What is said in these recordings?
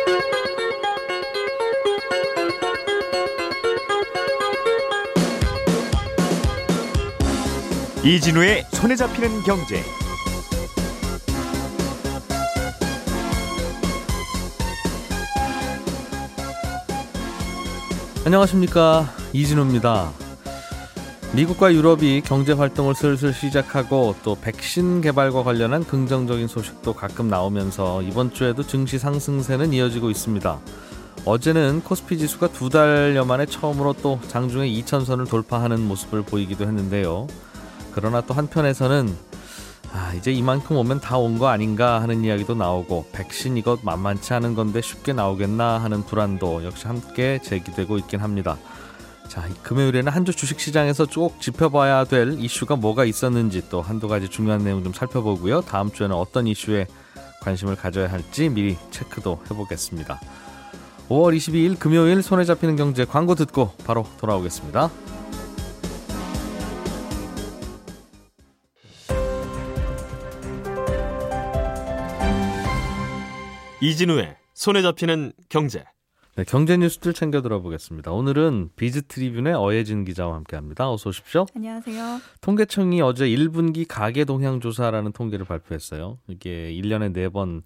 이진우의 손에 잡히는 경제. 안녕하십니까, 이진우입니다. 미국과 유럽이 경제활동을 슬슬 시작하고 또 백신 개발과 관련한 긍정적인 소식도 가끔 나오면서 이번 주에도 증시 상승세는 이어지고 있습니다. 어제는 코스피 지수가 2달여 만에 처음으로 또 장중에 2,000선을 돌파하는 모습을 보이기도 했는데요. 그러나 또 한편에서는 이제 이만큼 오면 다 온 거 아닌가 하는 이야기도 나오고, 백신 이것 만만치 않은 건데 쉽게 나오겠나 하는 불안도 역시 함께 제기되고 있긴 합니다. 자, 금요일에는 한 주 주식시장에서 쭉 짚어봐야 될 이슈가 뭐가 있었는지 또 한두 가지 중요한 내용 좀 살펴보고요. 다음 주에는 어떤 이슈에 관심을 가져야 할지 미리 체크도 해보겠습니다. 5월 22일 금요일 손에 잡히는 경제, 광고 듣고 바로 돌아오겠습니다. 이진우의 손에 잡히는 경제. 네, 경제 뉴스들 챙겨 들어보겠습니다. 오늘은 비즈트리뷴의 어예진 기자와 함께합니다. 어서 오십시오. 안녕하세요. 통계청이 어제 1분기 가계 동향 조사라는 통계를 발표했어요. 이게 1년에 4번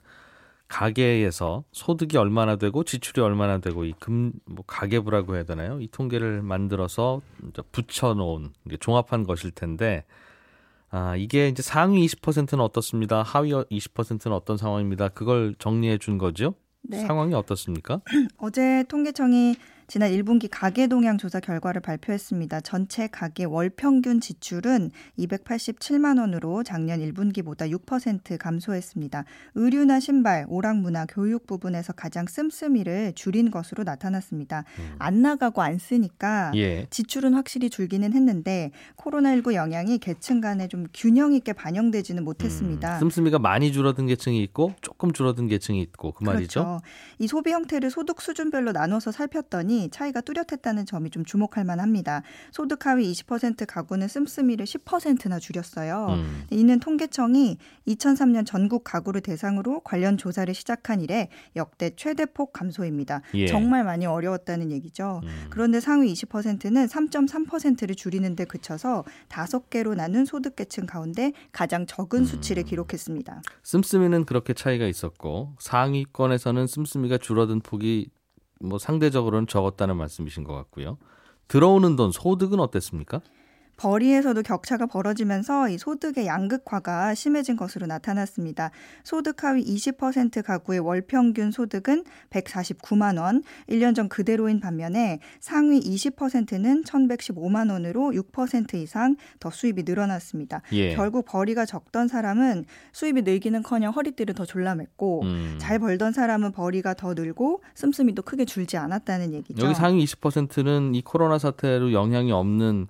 가계에서 소득이 얼마나 되고 지출이 얼마나 되고 이 가계부라고 해야 되나요? 이 통계를 만들어서 붙여놓은 종합한 것일 텐데, 이게 이제 상위 20%는 어떻습니다. 하위 20%는 어떤 상황입니다. 그걸 정리해 준 거죠? 네. 상황이 어떻습니까? 어제 통계청이 지난 1분기 가계 동향 조사 결과를 발표했습니다. 전체 가계 월 평균 지출은 287만 원으로 작년 1분기보다 6% 감소했습니다. 의류나 신발, 오락문화, 교육 부분에서 가장 씀씀이를 줄인 것으로 나타났습니다. 안 나가고 안 쓰니까 지출은 확실히 줄기는 했는데 코로나19 영향이 계층 간에 좀 균형 있게 반영되지는 못했습니다. 씀씀이가 많이 줄어든 계층이 있고 조금 줄어든 계층이 있고 그 말이죠. 그렇죠. 이 소비 형태를 소득 수준별로 나눠서 살폈더니 차이가 뚜렷했다는 점이 좀 주목할 만합니다. 소득 하위 20% 가구는 씀씀이를 10%나 줄였어요. 이는 통계청이 2003년 전국 가구를 대상으로 관련 조사를 시작한 이래 역대 최대폭 감소입니다. 정말 많이 어려웠다는 얘기죠. 그런데 상위 20%는 3.3%를 줄이는 데 그쳐서 5개로 나눈 소득계층 가운데 가장 적은 수치를 기록했습니다. 씀씀이는 그렇게 차이가 있었고 상위권에서는 씀씀이가 줄어든 폭이 상대적으로는 적었다는 말씀이신 것 같고요. 들어오는 돈, 소득은 어땠습니까? 벌이에서도 격차가 벌어지면서 이 소득의 양극화가 심해진 것으로 나타났습니다. 소득 하위 20% 가구의 월 평균 소득은 149만 원, 1년 전 그대로인 반면에 상위 20%는 1,115만 원으로 6% 이상 더 수입이 늘어났습니다. 결국 벌이가 적던 사람은 수입이 늘기는커녕 허리띠를 더 졸라맸고 잘 벌던 사람은 벌이가 더 늘고 씀씀이도 크게 줄지 않았다는 얘기죠. 여기 상위 20%는 이 코로나 사태로 영향이 없는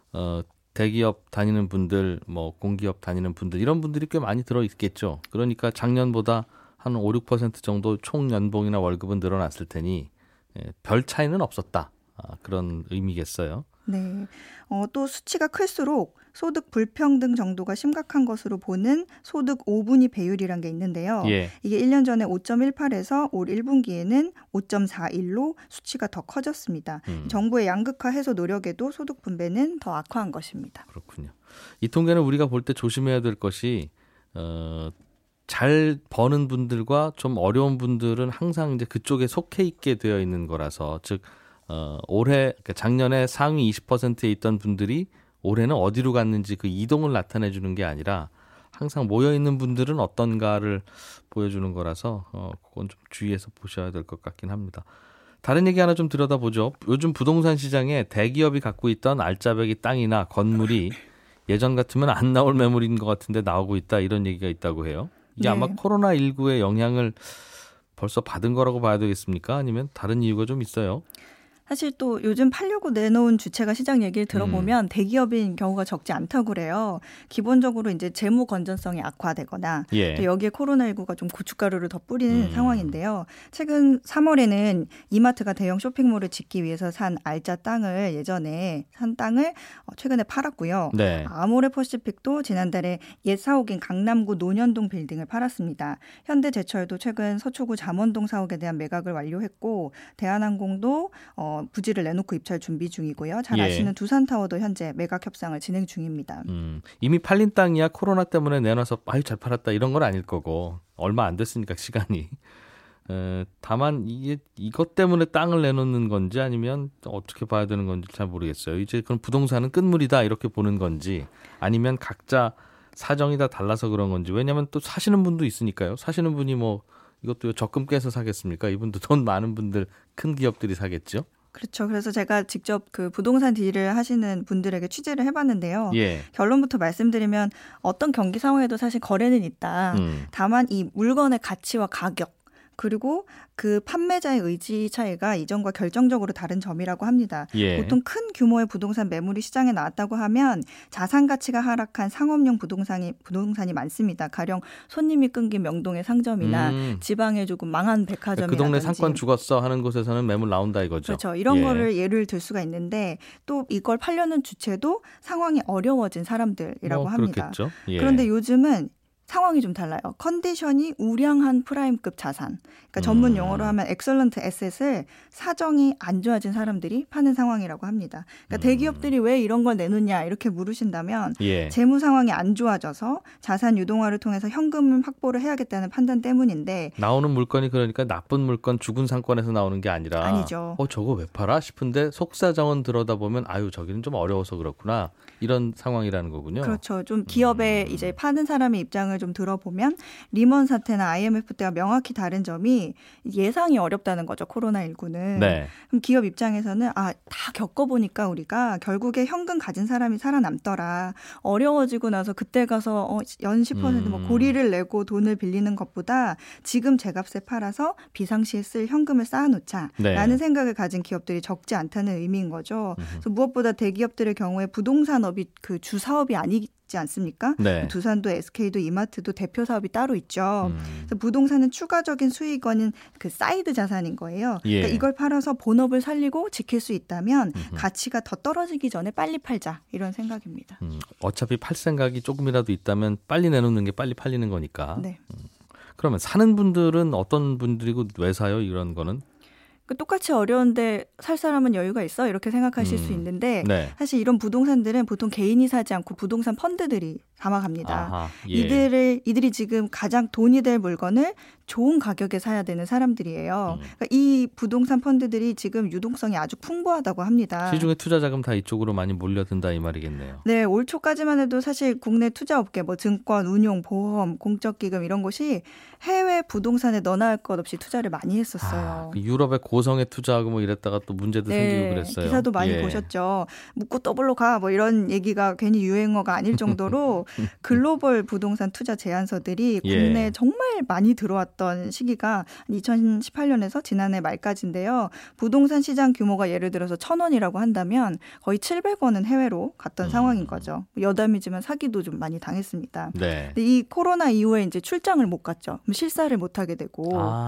대기업 다니는 분들, 공기업 다니는 분들, 이런 분들이 꽤 많이 들어있겠죠. 그러니까 작년보다 한 5, 6% 정도 총 연봉이나 월급은 늘어났을 테니 별 차이는 없었다. 그런 의미겠어요. 네. 또 수치가 클수록 소득 불평등 정도가 심각한 것으로 보는 소득 5분위 배율이란 게 있는데요. 이게 1년 전에 5.18에서 올 1분기에는 5.41로 수치가 더 커졌습니다. 정부의 양극화 해소 노력에도 소득 분배는 더 악화한 것입니다. 그렇군요. 이 통계는 우리가 볼 때 조심해야 될 것이 잘 버는 분들과 좀 어려운 분들은 항상 이제 그쪽에 속해 있게 되어 있는 거라서, 즉 작년에 상위 20%에 있던 분들이 올해는 어디로 갔는지 그 이동을 나타내 주는 게 아니라 항상 모여있는 분들은 어떤가를 보여주는 거라서 그건 좀 주의해서 보셔야 될 것 같긴 합니다. 다른 얘기 하나 좀 들여다보죠. 요즘 부동산 시장에 대기업이 갖고 있던 알짜배기 땅이나 건물이 예전 같으면 안 나올 매물인 것 같은데 나오고 있다, 이런 얘기가 있다고 해요. 이게 아마 코로나19의 영향을 벌써 받은 거라고 봐야 되겠습니까? 아니면 다른 이유가 좀 있어요? 사실 또 요즘 팔려고 내놓은 주체가 시장 얘기를 들어보면 대기업인 경우가 적지 않다고 그래요. 기본적으로 이제 재무 건전성이 악화되거나 예. 또 여기에 코로나19가 좀 고춧가루를 더 뿌리는 상황인데요. 최근 3월에는 이마트가 대형 쇼핑몰을 짓기 위해서 산 알짜 땅을 예전에 산 땅을 최근에 팔았고요. 네. 아모레퍼시픽도 지난달에 옛 사옥인 강남구 논현동 빌딩을 팔았습니다. 현대제철도 최근 서초구 잠원동 사옥에 대한 매각을 완료했고 대한항공도 부지를 내놓고 입찰 준비 중이고요. 잘 아시는 두산타워도 현재 매각 협상을 진행 중입니다. 이미 팔린 땅이야 코로나 때문에 내놔서 아유 잘 팔았다 이런 건 아닐 거고 얼마 안 됐으니까 시간이. 다만 이것 때문에 땅을 내놓는 건지 아니면 어떻게 봐야 되는 건지 잘 모르겠어요. 이제 그럼 부동산은 끝물이다 이렇게 보는 건지 아니면 각자 사정이 다 달라서 그런 건지. 왜냐하면 또 사시는 분도 있으니까요. 사시는 분이 뭐 이것도 적금 깨서 사겠습니까? 이분도 돈 많은 분들 큰 기업들이 사겠죠. 그렇죠. 그래서 제가 직접 그 부동산 딜을 하시는 분들에게 취재를 해봤는데요. 예. 결론부터 말씀드리면 어떤 경기 상황에도 사실 거래는 있다. 다만 이 물건의 가치와 가격 그리고 그 판매자의 의지 차이가 이전과 결정적으로 다른 점이라고 합니다. 예. 보통 큰 규모의 부동산 매물이 시장에 나왔다고 하면 자산 가치가 하락한 상업용 부동산이 많습니다. 가령 손님이 끊긴 명동의 상점이나 지방에 조금 망한 백화점이라든지. 그 동네 상권 죽었어 하는 곳에서는 매물 나온다 이거죠. 그렇죠. 이런 거를 예를 들 수가 있는데 또 이걸 팔려는 주체도 상황이 어려워진 사람들이라고 합니다. 그렇겠죠. 예. 그런데 요즘은 상황이 좀 달라요. 컨디션이 우량한 프라임급 자산. 그러니까 전문 용어로 하면 엑설런트 에셋을 사정이 안 좋아진 사람들이 파는 상황이라고 합니다. 그러니까 대기업들이 왜 이런 걸 내놓냐 이렇게 물으신다면 재무 상황이 안 좋아져서 자산 유동화를 통해서 현금을 확보를 해야겠다는 판단 때문인데 나오는 물건이 그러니까 나쁜 물건 죽은 상권에서 나오는 게 아니라 아니죠. 저거 왜 팔아 싶은데 속사정은 들여다보면 아유 저기는 좀 어려워서 그렇구나 이런 상황이라는 거군요. 그렇죠. 좀 기업에 이제 파는 사람의 입장을 좀 들어보면 리먼 사태나 IMF 때와 명확히 다른 점이 예상이 어렵다는 거죠. 코로나19는. 네. 그럼 기업 입장에서는 다 겪어보니까 우리가 결국에 현금 가진 사람이 살아남더라. 어려워지고 나서 그때 가서 연 10% 뭐 고리를 내고 돈을 빌리는 것보다 지금 제값에 팔아서 비상시에 쓸 현금을 쌓아놓자라는 생각을 가진 기업들이 적지 않다는 의미인 거죠. 그래서 무엇보다 대기업들의 경우에 부동산업이 그 주 사업이 아니지 않습니까? 네. 두산도 SK도 이마트도 대표 사업이 따로 있죠. 그래서 부동산은 추가적인 수익원인 그 사이드 자산인 거예요. 그러니까 이걸 팔아서 본업을 살리고 지킬 수 있다면 가치가 더 떨어지기 전에 빨리 팔자 이런 생각입니다. 어차피 팔 생각이 조금이라도 있다면 빨리 내놓는 게 빨리 팔리는 거니까. 네. 그러면 사는 분들은 어떤 분들이고 왜 사요? 이런 거는? 똑같이 어려운데 살 사람은 여유가 있어? 이렇게 생각하실 수 있는데 사실 이런 부동산들은 보통 개인이 사지 않고 부동산 펀드들이 담아갑니다. 아하, 이들이 지금 가장 돈이 될 물건을 좋은 가격에 사야 되는 사람들이에요. 그러니까 이 부동산 펀드들이 지금 유동성이 아주 풍부하다고 합니다. 시중에 투자 자금 다 이쪽으로 많이 몰려든다 이 말이겠네요. 네, 올 초까지만 해도 사실 국내 투자업계 뭐 증권, 운용, 보험, 공적기금 이런 곳이 해외 부동산에 너나 할 것 없이 투자를 많이 했었어요. 유럽의 고성에 투자하고 뭐 이랬다가 또 문제도 생기고 그랬어요. 기사도 많이 보셨죠. 묻고 더블로 가 뭐 이런 얘기가 괜히 유행어가 아닐 정도로 글로벌 부동산 투자 제안서들이 국내에 정말 많이 들어왔던 시기가 2018년에서 지난해 말까지인데요. 부동산 시장 규모가 예를 들어서 1,000원이라고 한다면 거의 700원은 해외로 갔던 상황인 거죠. 여담이지만 사기도 좀 많이 당했습니다. 네. 근데 이 코로나 이후에 이제 출장을 못 갔죠. 실사를 못 하게 되고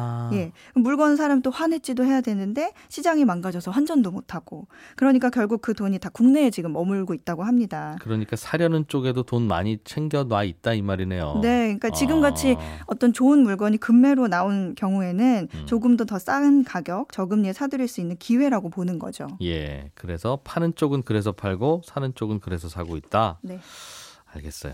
물건 사람 또 환해지도 해야 되는데 시장이 망가져서 환전도 못 하고 그러니까 결국 그 돈이 다 국내에 지금 머물고 있다고 합니다. 그러니까 사려는 쪽에도 돈 많이 챙겨놔 있다 이 말이네요. 네, 그러니까 지금같이 어떤 좋은 물건이 급매로 나온 경우에는 조금 더 싼 가격, 저금리에 사들일 수 있는 기회라고 보는 거죠. 예, 그래서 파는 쪽은 그래서 팔고 사는 쪽은 그래서 사고 있다. 네, 알겠어요.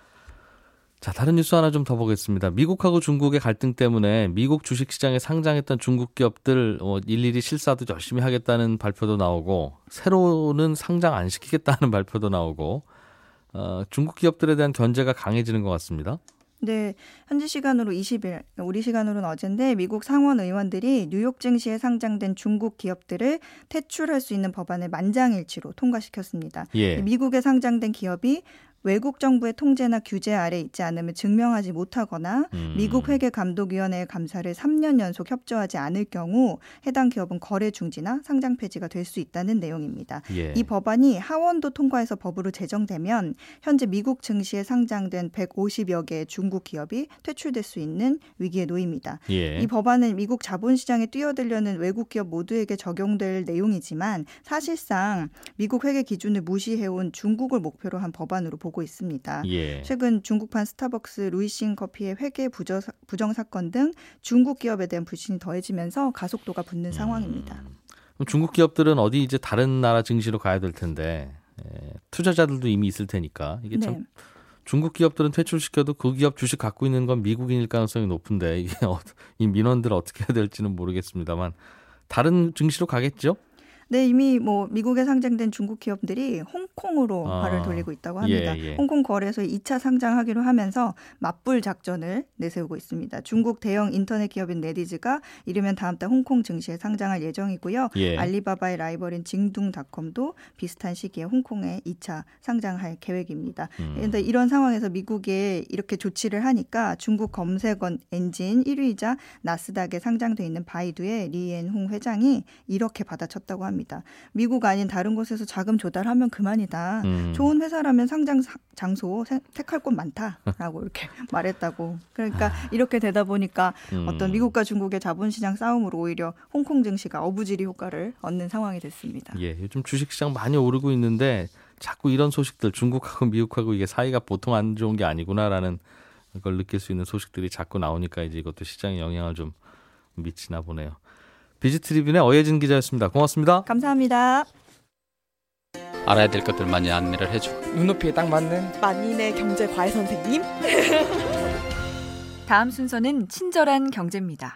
자, 다른 뉴스 하나 좀 더 보겠습니다. 미국하고 중국의 갈등 때문에 미국 주식시장에 상장했던 중국 기업들 일일이 실사도 열심히 하겠다는 발표도 나오고 새로는 상장 안 시키겠다는 발표도 나오고 중국 기업들에 대한 견제가 강해지는 것 같습니다. 네, 현지 시간으로 20일, 우리 시간으로는 어제인데 미국 상원 의원들이 뉴욕 증시에 상장된 중국 기업들을 퇴출할 수 있는 법안을 만장일치로 통과시켰습니다. 미국에 상장된 기업이 외국 정부의 통제나 규제 아래 있지 않으면 증명하지 못하거나 미국 회계감독위원회의 감사를 3년 연속 협조하지 않을 경우 해당 기업은 거래 중지나 상장 폐지가 될 수 있다는 내용입니다. 예. 이 법안이 하원도 통과해서 법으로 제정되면 현재 미국 증시에 상장된 150여 개의 중국 기업이 퇴출될 수 있는 위기에 놓입니다. 예. 이 법안은 미국 자본시장에 뛰어들려는 외국 기업 모두에게 적용될 내용이지만 사실상 미국 회계 기준을 무시해온 중국을 목표로 한 법안으로 보고 있습니다. 예. 최근 중국판 스타벅스, 루이싱 커피의 회계 부정 사건 등 중국 기업에 대한 불신이 더해지면서 가속도가 붙는 상황입니다. 그럼 중국 기업들은 어디 이제 다른 나라 증시로 가야 될 텐데 투자자들도 이미 있을 테니까 이게 참 네. 중국 기업들은 퇴출시켜도 그 기업 주식 갖고 있는 건 미국인일 가능성이 높은데 이게 이 민원들 어떻게 해야 될지는 모르겠습니다만 다른 증시로 가겠죠? 네, 이미 미국에 상장된 중국 기업들이 홍콩으로 발을 돌리고 있다고 합니다. 예. 홍콩 거래소에 2차 상장하기로 하면서 맞불 작전을 내세우고 있습니다. 중국 대형 인터넷 기업인 네디즈가 이르면 다음 달 홍콩 증시에 상장할 예정이고요. 예. 알리바바의 라이벌인 징둥닷컴도 비슷한 시기에 홍콩에 2차 상장할 계획입니다. 그런데 이런 상황에서 미국에 이렇게 조치를 하니까 중국 검색원 엔진 1위이자 나스닥에 상장돼 있는 바이두의 리앤홍 회장이 이렇게 받아쳤다고 합니다. 미국 아닌 다른 곳에서 자금 조달하면 그만이다. 좋은 회사라면 상장 장소 택할 곳 많다라고 이렇게 말했다고. 그러니까 이렇게 되다 보니까 어떤 미국과 중국의 자본시장 싸움으로 오히려 홍콩 증시가 어부지리 효과를 얻는 상황이 됐습니다. 예, 요즘 주식시장 많이 오르고 있는데 자꾸 이런 소식들 중국하고 미국하고 이게 사이가 보통 안 좋은 게 아니구나라는 걸 느낄 수 있는 소식들이 자꾸 나오니까 이제 이것도 시장에 영향을 좀 미치나 보네요. 비지트리뷴의 어예진 기자였습니다. 고맙습니다. 감사합니다. 알아야 될 것들 많이 안내를 해주고 눈높이에 딱 맞는 만인의 경제 과외 선생님. 다음 순서는 친절한 경제입니다.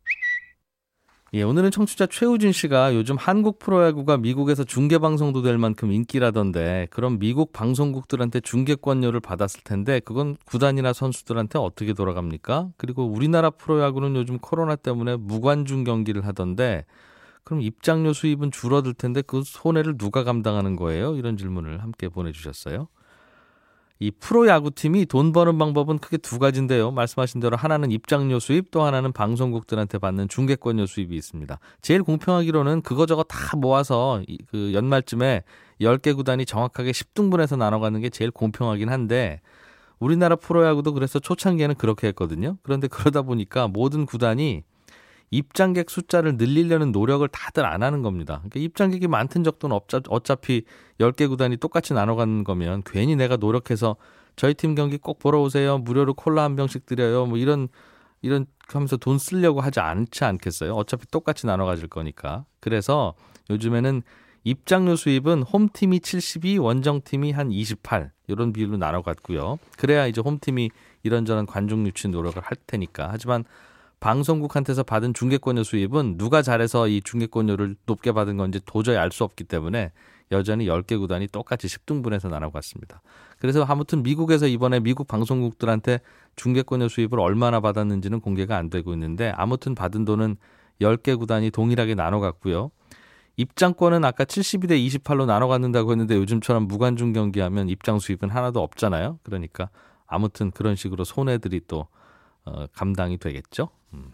예, 오늘은 청취자 최우진 씨가 요즘 한국 프로야구가 미국에서 중계방송도 될 만큼 인기라던데 그럼 미국 방송국들한테 중계권료를 받았을 텐데 그건 구단이나 선수들한테 어떻게 돌아갑니까? 그리고 우리나라 프로야구는 요즘 코로나 때문에 무관중 경기를 하던데 그럼 입장료 수입은 줄어들 텐데 그 손해를 누가 감당하는 거예요? 이런 질문을 함께 보내주셨어요. 이 프로야구팀이 돈 버는 방법은 크게 두 가지인데요. 말씀하신 대로 하나는 입장료 수입, 또 하나는 방송국들한테 받는 중계권료 수입이 있습니다. 제일 공평하기로는 그거저거 다 모아서 그 연말쯤에 10개 구단이 정확하게 10등분해서 나눠가는 게 제일 공평하긴 한데 우리나라 프로야구도 그래서 초창기에는 그렇게 했거든요. 그런데 그러다 보니까 모든 구단이 입장객 숫자를 늘리려는 노력을 다들 안 하는 겁니다. 그러니까 입장객이 많든 적든 어차피 10개 구단이 똑같이 나눠가는 거면 괜히 내가 노력해서 저희 팀 경기 꼭 보러 오세요. 무료로 콜라 한 병씩 드려요. 뭐 이런 하면서 돈 쓰려고 하지 않지 않겠어요? 어차피 똑같이 나눠 가질 거니까. 그래서 요즘에는 입장료 수입은 홈팀이 72, 원정팀이 한 28 이런 비율로 나눠 갔고요. 그래야 이제 홈팀이 이런저런 관중 유치 노력을 할 테니까. 하지만 방송국한테서 받은 중계권료 수입은 누가 잘해서 이 중계권료를 높게 받은 건지 도저히 알 수 없기 때문에 여전히 10개 구단이 똑같이 10등분해서 나눠갔습니다. 그래서 아무튼 미국에서 이번에 미국 방송국들한테 중계권료 수입을 얼마나 받았는지는 공개가 안 되고 있는데 아무튼 받은 돈은 10개 구단이 동일하게 나눠갔고요. 입장권은 아까 72대 28로 나눠갔는다고 했는데 요즘처럼 무관중 경기하면 입장 수입은 하나도 없잖아요. 그러니까 아무튼 그런 식으로 손해들이 또 감당이 되겠죠.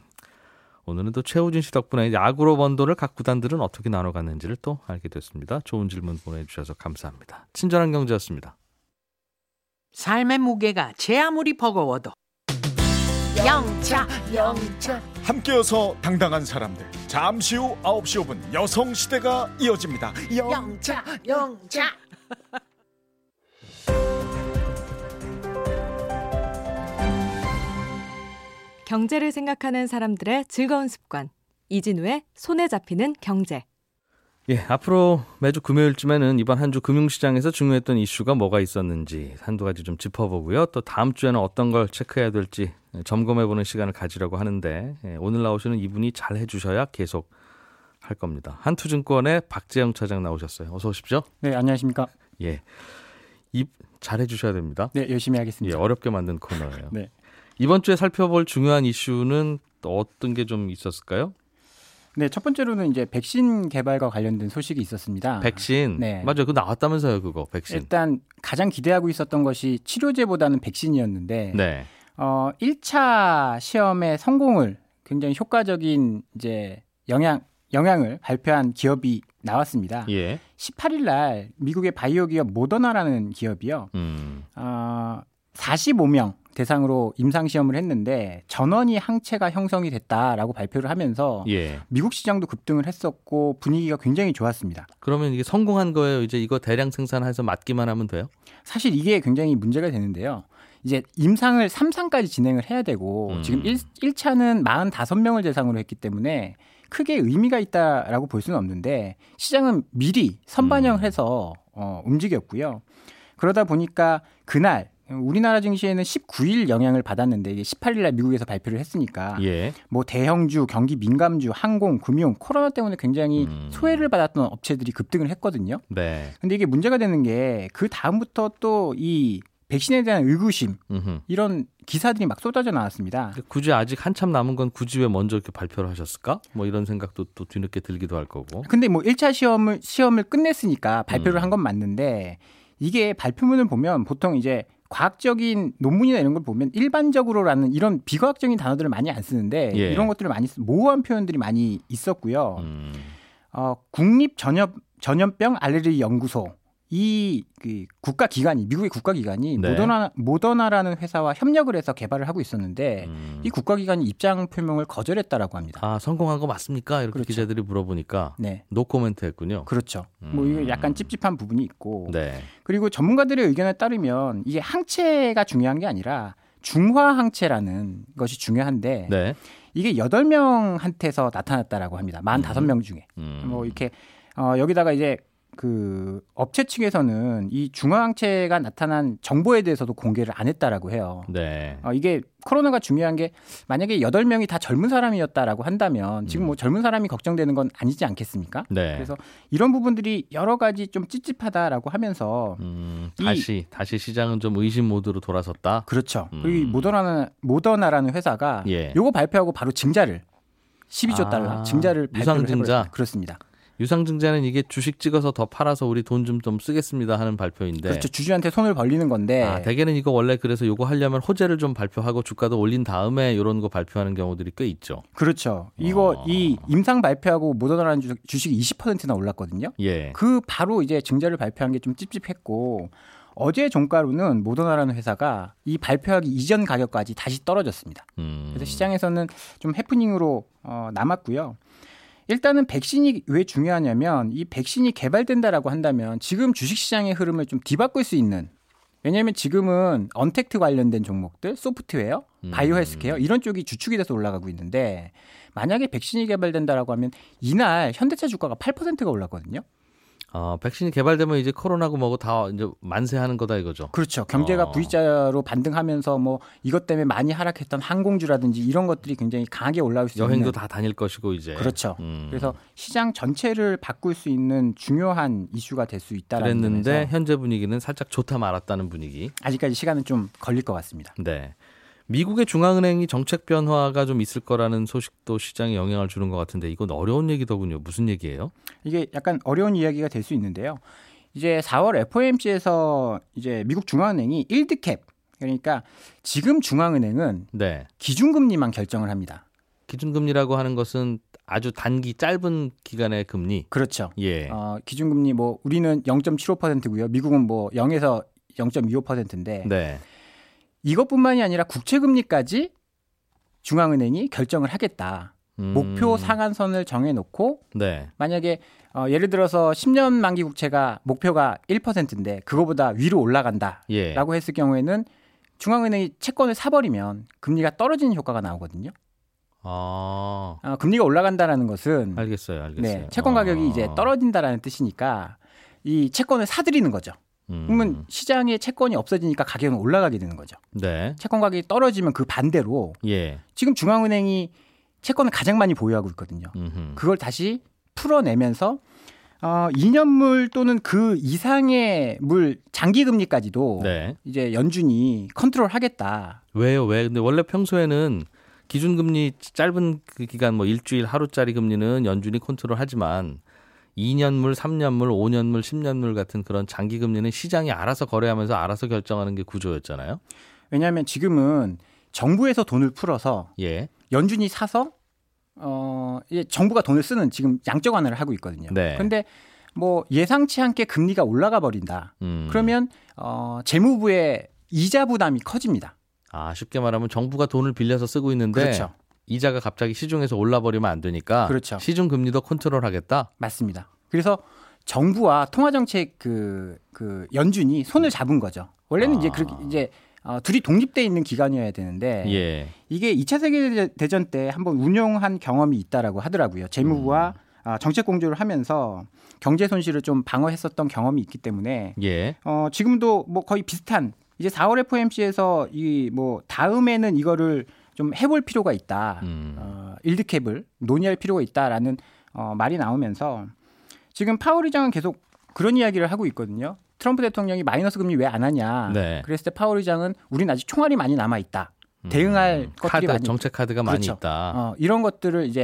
오늘은 또 최우진 씨 덕분에 야구로 번 돈을 각 구단들은 어떻게 나눠갔는지를 또 알게 됐습니다. 좋은 질문 보내주셔서 감사합니다. 친절한 경제였습니다. 삶의 무게가 제 아무리 버거워도 영차 함께여서 당당한 사람들 잠시 후 9시 5분 여성시대가 이어집니다. 영차 경제를 생각하는 사람들의 즐거운 습관. 이진우의 손에 잡히는 경제. 예, 앞으로 매주 금요일쯤에는 이번 한 주 금융시장에서 중요했던 이슈가 뭐가 있었는지 한두 가지 좀 짚어보고요. 또 다음 주에는 어떤 걸 체크해야 될지 점검해보는 시간을 가지려고 하는데 오늘 나오시는 이분이 잘 해주셔야 계속 할 겁니다. 한투증권의 박재영 차장 나오셨어요. 어서 오십시오. 네, 안녕하십니까. 예, 잘 해주셔야 됩니다. 네, 열심히 하겠습니다. 예, 어렵게 만든 코너예요. 네. 이번 주에 살펴볼 중요한 이슈는 또 어떤 게 좀 있었을까요? 네, 첫 번째로는 이제 백신 개발과 관련된 소식이 있었습니다. 백신? 네. 맞아요. 그거 나왔다면서요, 그거 백신. 일단 가장 기대하고 있었던 것이 치료제보다는 백신이었는데 네. 1차 시험의 성공을 굉장히 효과적인 이제 영향을 발표한 기업이 나왔습니다. 예. 18일 날 미국의 바이오 기업 모더나라는 기업이요. 45명 대상으로 임상시험을 했는데 전원이 항체가 형성이 됐다라고 발표를 하면서 예. 미국 시장도 급등을 했었고 분위기가 굉장히 좋았습니다. 그러면 이게 성공한 거예요? 이제 이거 대량 생산해서 맞기만 하면 돼요? 사실 이게 굉장히 문제가 되는데요. 이제 임상을 3상까지 진행을 해야 되고 지금 1차는 45명을 대상으로 했기 때문에 크게 의미가 있다라고 볼 수는 없는데 시장은 미리 선반영을 해서 움직였고요. 그러다 보니까 그날 우리나라 증시에는 19일 영향을 받았는데 이게 18일 날 미국에서 발표를 했으니까 예. 뭐 대형주, 경기 민감주, 항공, 금융, 코로나 때문에 굉장히 소외를 받았던 업체들이 급등을 했거든요. 네. 근데 이게 문제가 되는 게 그 다음부터 또 이 백신에 대한 의구심 이런 기사들이 막 쏟아져 나왔습니다. 굳이 아직 한참 남은 건 굳이 왜 먼저 이렇게 발표를 하셨을까? 뭐 이런 생각도 또 뒤늦게 들기도 할 거고. 근데 뭐 1차 시험을 끝냈으니까 발표를 한 건 맞는데 이게 발표문을 보면 보통 이제 과학적인 논문이나 이런 걸 보면 일반적으로라는 이런 비과학적인 단어들을 많이 안 쓰는데 예. 이런 것들을 많이 모호한 표현들이 많이 있었고요. 국립 전염병 알레르기 연구소 이 국가기관이 미국의 국가기관이 네. 모더나라는 회사와 협력을 해서 개발을 하고 있었는데 이 국가기관이 입장 표명을 거절했다라고 합니다. 아, 성공한 거 맞습니까? 이렇게 그렇죠. 기자들이 물어보니까 네. 노 코멘트 했군요. 그렇죠. 뭐 이게 약간 찝찝한 부분이 있고 네. 그리고 전문가들의 의견에 따르면 이게 항체가 중요한 게 아니라 중화 항체라는 것이 중요한데 네. 이게 8명한테서 나타났다라고 합니다. 45명 중에. 뭐 이렇게 여기다가 이제 그 업체 측에서는 이 중화항체가 나타난 정보에 대해서도 공개를 안 했다라고 해요. 네. 이게 코로나가 중요한 게 만약에 8명이 다 젊은 사람이었다라고 한다면 지금 뭐 젊은 사람이 걱정되는 건 아니지 않겠습니까? 네. 그래서 이런 부분들이 여러 가지 좀 찝찝하다라고 하면서 다시 시장은 좀 의심 모드로 돌아섰다. 그렇죠. 그리고 이 모더나라는 회사가 예. 요거 발표하고 바로 증자를 12조 달러 증자를 발표를 유상증자. 해버렸습니다. 그렇습니다. 유상증자는 이게 주식 찍어서 더 팔아서 우리 돈 좀 쓰겠습니다 하는 발표인데. 그렇죠. 주주한테 손을 벌리는 건데. 대개는 이거 원래 그래서 요거 하려면 호재를 좀 발표하고 주가도 올린 다음에 이런 거 발표하는 경우들이 꽤 있죠. 그렇죠. 이 임상 발표하고 모더나라는 주식이 20%나 올랐거든요. 예. 그 바로 이제 증자를 발표한 게 좀 찝찝했고 어제 종가로는 모더나라는 회사가 이 발표하기 이전 가격까지 다시 떨어졌습니다. 그래서 시장에서는 좀 해프닝으로 남았고요. 일단은 백신이 왜 중요하냐면 이 백신이 개발된다라고 한다면 지금 주식시장의 흐름을 좀 뒤바꿀 수 있는 왜냐하면 지금은 언택트 관련된 종목들, 소프트웨어, 바이오 헬스케어 이런 쪽이 주축이 돼서 올라가고 있는데 만약에 백신이 개발된다라고 하면 이날 현대차 주가가 8%가 올랐거든요. 백신이 개발되면 이제 코로나고 뭐고 다 이제 만세하는 거다 이거죠. 그렇죠. 경제가 V자로 반등하면서 뭐 이것 때문에 많이 하락했던 항공주라든지 이런 것들이 굉장히 강하게 올라올 수 있는. 여행도 다 다닐 것이고 이제. 그렇죠. 그래서 시장 전체를 바꿀 수 있는 중요한 이슈가 될 수 있다라는 그랬는데 점에서 현재 분위기는 살짝 좋다 말았다는 분위기. 아직까지 시간은 좀 걸릴 것 같습니다. 네. 미국의 중앙은행이 정책 변화가 좀 있을 거라는 소식도 시장에 영향을 주는 것 같은데 이건 어려운 얘기더군요. 무슨 얘기예요? 이게 약간 어려운 이야기가 될 수 있는데요. 이제 4월 FOMC에서 이제 미국 중앙은행이 일드 캡 그러니까 지금 중앙은행은 네. 기준금리만 결정을 합니다. 기준금리라고 하는 것은 아주 단기 짧은 기간의 금리. 그렇죠. 예. 기준금리 뭐 우리는 0.75%고요. 미국은 뭐 0에서 0.25%인데. 네. 이것뿐만이 아니라 국채금리까지 중앙은행이 결정을 하겠다. 목표 상한선을 정해놓고 네. 만약에 예를 들어서 10년 만기 국채가 목표가 1%인데 그거보다 위로 올라간다라고 예. 했을 경우에는 중앙은행이 채권을 사버리면 금리가 떨어지는 효과가 나오거든요. 금리가 올라간다라는 것은 알겠어요. 네, 채권 가격이 이제 떨어진다라는 뜻이니까 이 채권을 사들이는 거죠. 그러면 시장에 채권이 없어지니까 가격은 올라가게 되는 거죠. 네. 채권 가격이 떨어지면 그 반대로 예. 지금 중앙은행이 채권을 가장 많이 보유하고 있거든요. 그걸 다시 풀어내면서 2년물 또는 그 이상의 물 장기금리까지도 네. 이제 연준이 컨트롤하겠다. 왜요? 왜? 근데 원래 평소에는 기준금리 짧은 그 기간 뭐 일주일 하루짜리 금리는 연준이 컨트롤하지만 2년물, 3년물, 5년물, 10년물 같은 그런 장기 금리는 시장이 알아서 거래하면서 알아서 결정하는 게 구조였잖아요. 왜냐하면 지금은 정부에서 돈을 풀어서 예. 연준이 사서 이제 정부가 돈을 쓰는 지금 양적 완화를 하고 있거든요. 네. 그런데 뭐 예상치 않게 금리가 올라가 버린다. 그러면 재무부의 이자 부담이 커집니다. 아, 쉽게 말하면 정부가 돈을 빌려서 쓰고 있는데 그렇죠. 이자가 갑자기 시중에서 올라버리면 안 되니까 그렇죠. 시중 금리도 컨트롤하겠다. 맞습니다. 그래서 정부와 통화정책 그 연준이 손을 잡은 거죠. 원래는 이제 그렇게 이제 둘이 독립돼 있는 기관이어야 되는데 예. 이게 2차 세계대전 때 한번 운용한 경험이 있다라고 하더라고요. 재무부와 정책 공조를 하면서 경제 손실을 좀 방어했었던 경험이 있기 때문에 예. 지금도 뭐 거의 비슷한 이제 4월 FOMC에서 이 뭐 다음에는 이거를 좀 해볼 필요가 있다. 일드캡을 논의할 필요가 있다라는 말이 나오면서 지금 파월 의장은 계속 그런 이야기를 하고 있거든요. 트럼프 대통령이 마이너스 금리 왜 안 하냐. 네. 그랬을 때 파월 의장은 우린 아직 총알이 많이 남아 있다. 대응할 것들이 많이 정책 카드가 많이 그렇죠. 있다. 이런 것들을 이제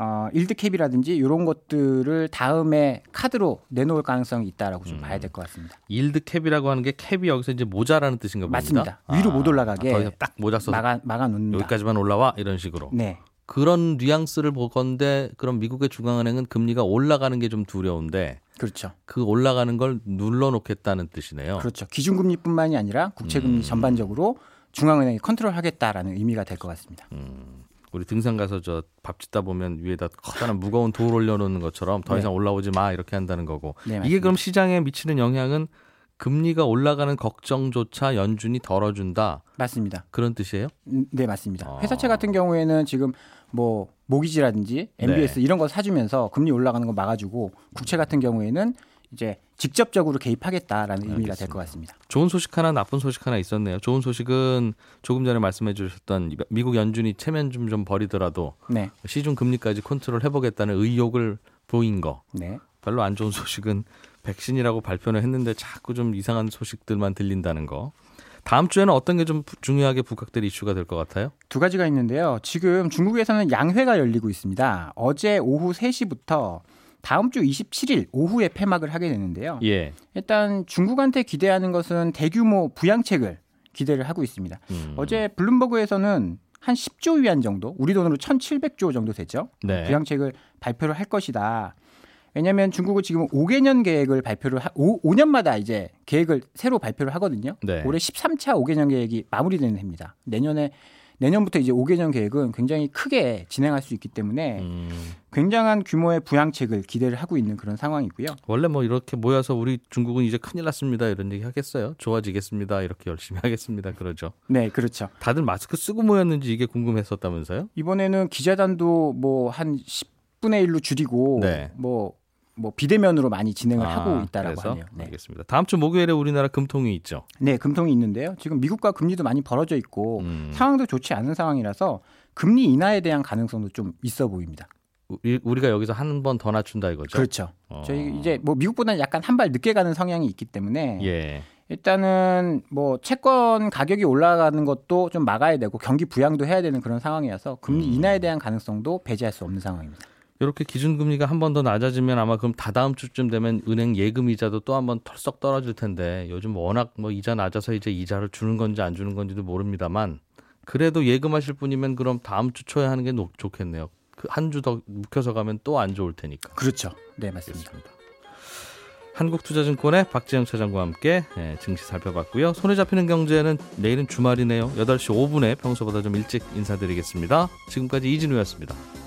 일드캡이라든지 이런 것들을 다음에 카드로 내놓을 가능성이 있다라고 좀 봐야 될 것 같습니다. 일드캡이라고 하는 게 캡이 여기서 이제 모자라는 뜻인가 봅니다. 맞습니다. 위로 못 올라가게 더 이상 딱 모자 써서 막아 놓는다. 여기까지만 올라와 이런 식으로. 네. 그런 뉘앙스를 보건데 그럼 미국의 중앙은행은 금리가 올라가는 게 좀 두려운데 그렇죠. 그 올라가는 걸 눌러놓겠다는 뜻이네요. 그렇죠. 기준금리뿐만이 아니라 국채금리 전반적으로 중앙은행이 컨트롤하겠다라는 의미가 될 것 같습니다. 우리 등산 가서 저 밥 짓다 보면 위에다 커다란 무거운 돌 올려놓는 것처럼 더 이상 올라오지 마 이렇게 한다는 거고. 네, 이게 그럼 시장에 미치는 영향은 금리가 올라가는 걱정조차 연준이 덜어준다. 맞습니다. 그런 뜻이에요? 네, 맞습니다. 회사채 같은 경우에는 지금 뭐 모기지라든지 MBS 이런 거 사주면서 금리 올라가는 거 막아주고 국채 같은 경우에는 이제 직접적으로 개입하겠다라는 의미가 될 것 같습니다. 좋은 소식 하나 나쁜 소식 하나 있었네요. 좋은 소식은 조금 전에 말씀해 주셨던 미국 연준이 체면 좀 버리더라도 네. 시중 금리까지 컨트롤 해보겠다는 의욕을 보인 거. 네. 별로 안 좋은 소식은 백신이라고 발표를 했는데 자꾸 좀 이상한 소식들만 들린다는 거. 다음 주에는 어떤 게 좀 중요하게 부각될 이슈가 될 것 같아요? 두 가지가 있는데요. 지금 중국에서는 양회가 열리고 있습니다. 어제 오후 3시부터 다음 주 27일 오후에 폐막을 하게 되는데요. 예. 일단 중국한테 기대하는 것은 대규모 부양책을 기대를 하고 있습니다. 어제 블룸버그에서는 한 10조 위안 정도, 우리 돈으로 1,700조 정도 되죠. 네. 부양책을 발표를 할 것이다. 왜냐하면 중국은 지금 5개년 계획을 발표를 5년마다 이제 계획을 새로 발표를 하거든요. 네. 올해 13차 5개년 계획이 마무리되는 해입니다. 내년부터 이제 5개년 계획은 굉장히 크게 진행할 수 있기 때문에 굉장한 규모의 부양책을 기대를 하고 있는 그런 상황이고요. 원래 뭐 이렇게 모여서 우리 중국은 이제 큰일 났습니다 이런 얘기 하겠어요? 좋아지겠습니다 이렇게 열심히 하겠습니다 그러죠. 네, 그렇죠. 다들 마스크 쓰고 모였는지 이게 궁금했었다면서요? 이번에는 기자단도 뭐 한 10분의 1로 줄이고 네. 뭐 비대면으로 많이 진행을 하고 있다라고 그래서? 하네요. 네. 알겠습니다. 다음 주 목요일에 우리나라 금통위 있죠? 네, 금통이 있는데요. 지금 미국과 금리도 많이 벌어져 있고 상황도 좋지 않은 상황이라서 금리 인하에 대한 가능성도 좀 있어 보입니다. 우리가 여기서 한 번 더 낮춘다 이거죠? 그렇죠. 저희 이제 뭐 미국보다는 약간 한 발 늦게 가는 성향이 있기 때문에 예. 일단은 뭐 채권 가격이 올라가는 것도 좀 막아야 되고 경기 부양도 해야 되는 그런 상황이어서 금리 인하에 대한 가능성도 배제할 수 없는 상황입니다. 이렇게 기준금리가 한 번 더 낮아지면 아마 그럼 다다음 주쯤 되면 은행 예금 이자도 또 한 번 털썩 떨어질 텐데 요즘 워낙 뭐 이자 낮아서 이제 이자를 주는 건지 안 주는 건지도 모릅니다만 그래도 예금하실 분이면 그럼 다음 주 초에 하는 게 좋겠네요. 그 한 주 더 묵혀서 가면 또 안 좋을 테니까. 그렇죠. 네, 맞습니다. 한국투자증권의 박지영 차장과 함께 증시 살펴봤고요. 손에 잡히는 경제는 내일은 주말이네요. 8시 5분에 평소보다 좀 일찍 인사드리겠습니다. 지금까지 이진우였습니다.